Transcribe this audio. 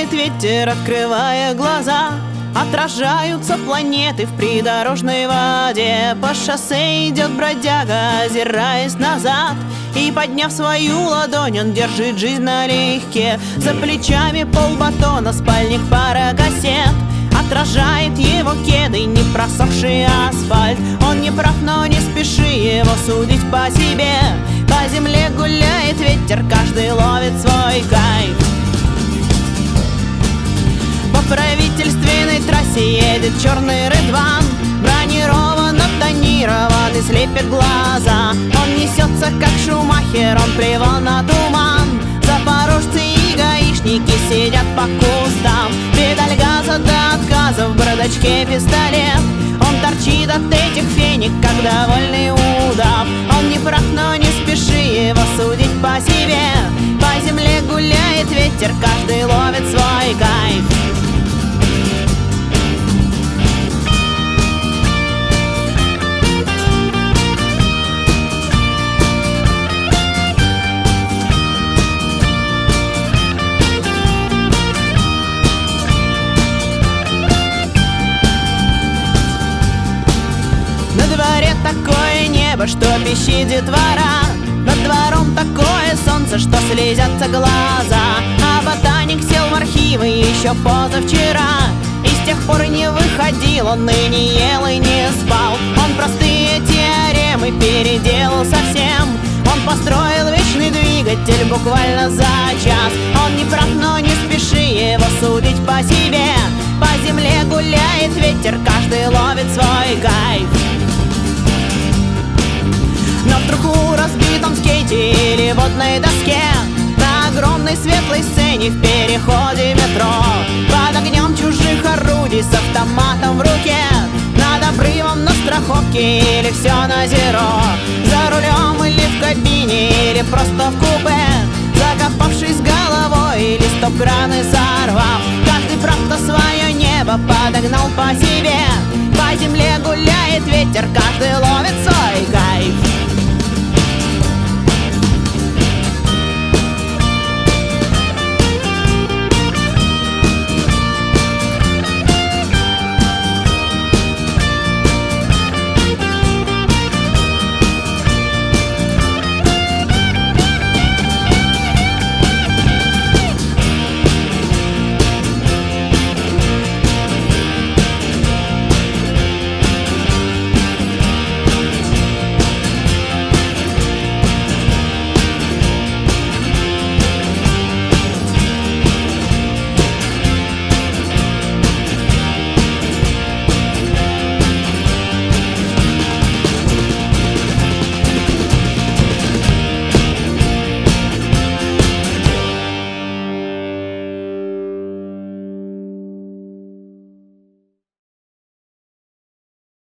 гуляет ветер, открывая глаза. Отражаются планеты в придорожной воде. По шоссе идет бродяга, озираясь назад. И, подняв свою ладонь, он держит жизнь налегке. За плечами полбатона, спальник, пара кассет. Отражает его кеды, не просохший асфальт. Он не прав, но не спеши его судить по себе. По земле гуляет ветер, каждый ловит свой кайф. По правительственной трассе едет черный Редван. Бронирован, тонирован и слепит глаза. Он несется, как Шумахер, он плевал на туман. Запорожцы и гаишники сидят по кустам. Педаль газа до отказа, в бардачке пистолет. Он торчит от этих феник, как довольный удав. Он не прав, но не спеши его судить по себе. По земле гуляет ветер, каждый ловит свой кайф. На дворе такое небо, что пищит детвора. Над двором такое солнце, что слезятся глаза. А ботаник сел в архивы еще позавчера. И с тех пор не выходил он, и не ел, и не спал. Он простые теоремы переделал совсем. Он построил вечный двигатель буквально за час. Он не прав, но не спеши его судить по себе. По земле гуляет ветер, каждый ловит свой кайф. Но вдруг у разбитом скейте или водной доске, на огромной светлой сцене в переходе метро, под огнем чужих орудий с автоматом в руке, над обрывом на страховке или все на зеро, за рулем или в кабине, или просто в купе, закопавшись головой или стоп-краны сорвав. Каждый правда свое небо подогнал по себе. По земле гуляет ветер,